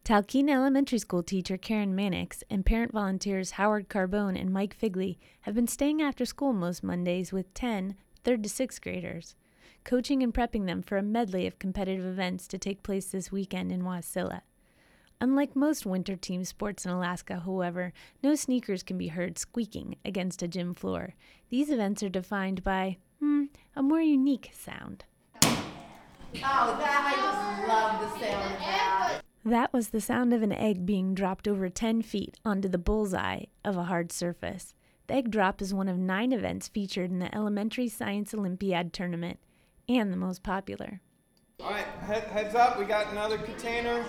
Talkeetna Elementary School teacher Karen Mannix and parent volunteers Howard Carbone and Mike Figley have been staying after school most Mondays with 10 3rd to 6th graders, coaching and prepping them for a medley of competitive events to take place this weekend in Wasilla. Unlike most winter team sports in Alaska, however, no sneakers can be heard squeaking against a gym floor. These events are defined by, a more unique sound. I just love the sound of that. That was the sound of an egg being dropped over 10 feet onto the bullseye of a hard surface. The egg drop is one of 9 events featured in the Elementary Science Olympiad tournament, and the most popular. All right, heads up, we got another container.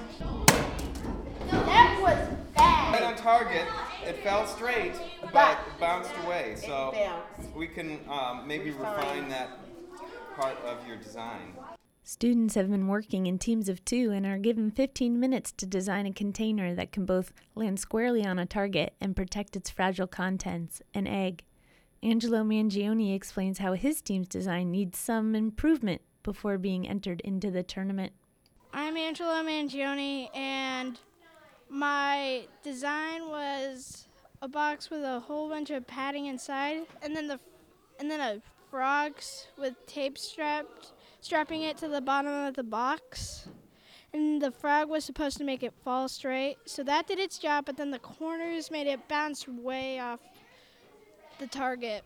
That was bad. Right on target. It fell straight, but it bounced away. So we can maybe refine that part of your design. Students have been working in teams of 2 and are given 15 minutes to design a container that can both land squarely on a target and protect its fragile contents, an egg. Angelo Mangione explains how his team's design needs some improvement before being entered into the tournament. I'm Angelo Mangione, and my design was a box with a whole bunch of padding inside, and then a frogs with tape strapping it to the bottom of the box. And the frog was supposed to make it fall straight, so that did its job, but then the corners made it bounce way off the target.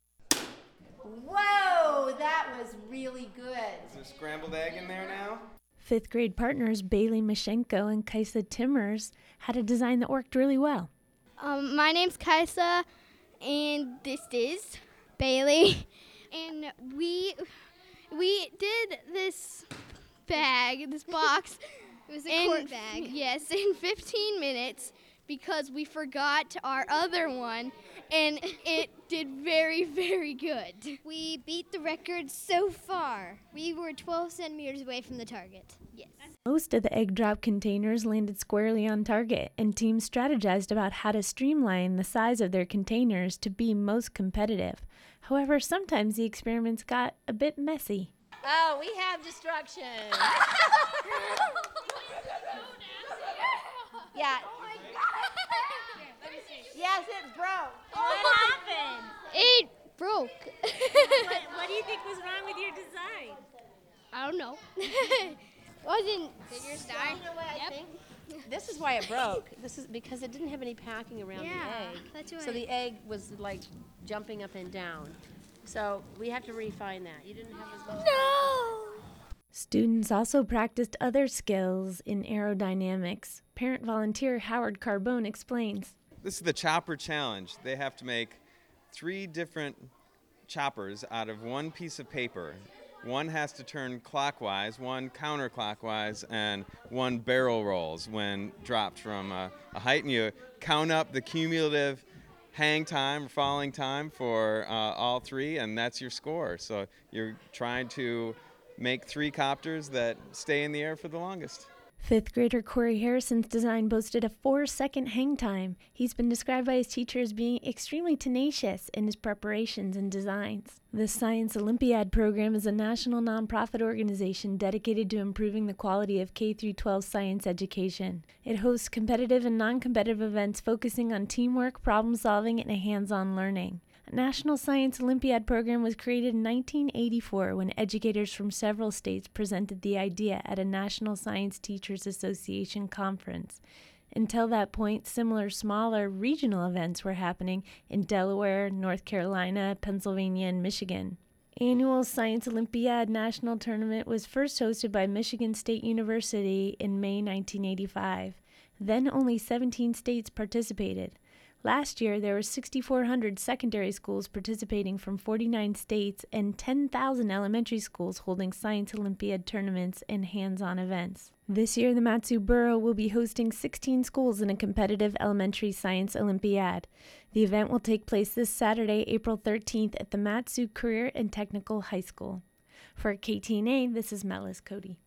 Whoa, that was really good. Is there a scrambled egg in there now? 5th grade partners Bailey Mashenko and Kaisa Timmers had a design that worked really well. My name's Kaisa, and this is Bailey. And we did this box. It was a quart bag. Yes, in 15 minutes because we forgot our other one, and it did very, very good. We beat the record so far. We were 12 centimeters away from the target. Yes. Most of the egg drop containers landed squarely on target, and teams strategized about how to streamline the size of their containers to be most competitive. However, sometimes the experiments got a bit messy. Oh, we have destruction. Yeah. Yes, it broke. What happened? It broke. What do you think was wrong with your design? I don't know. Wasn't figures die? Yep. This is why it broke. This is because it didn't have any packing around the egg. That's right. So the egg was like jumping up and down. So we have to refine that. You didn't have as much. No. Students also practiced other skills in aerodynamics. Parent volunteer Howard Carbone explains. This is the chopper challenge. They have to make 3 different choppers out of one piece of paper. One has to turn clockwise, one counterclockwise, and one barrel rolls when dropped from a height. And you count up the cumulative hang time, falling time for all 3, and that's your score. So you're trying to make 3 copters that stay in the air for the longest. 5th grader Corey Harrison's design boasted a 4-second hang time. He's been described by his teacher as being extremely tenacious in his preparations and designs. The Science Olympiad program is a national nonprofit organization dedicated to improving the quality of K-12 science education. It hosts competitive and non-competitive events focusing on teamwork, problem-solving, and hands-on learning. A National Science Olympiad program was created in 1984 when educators from several states presented the idea at a National Science Teachers Association conference. Until that point, similar smaller regional events were happening in Delaware, North Carolina, Pennsylvania, and Michigan. Annual Science Olympiad National Tournament was first hosted by Michigan State University in May 1985. Then only 17 states participated. Last year, there were 6,400 secondary schools participating from 49 states and 10,000 elementary schools holding Science Olympiad tournaments and hands-on events. This year, the Mat-Su Borough will be hosting 16 schools in a competitive elementary science Olympiad. The event will take place this Saturday, April 13th at the Mat-Su Career and Technical High School. For KTNA, this is Melis Cody.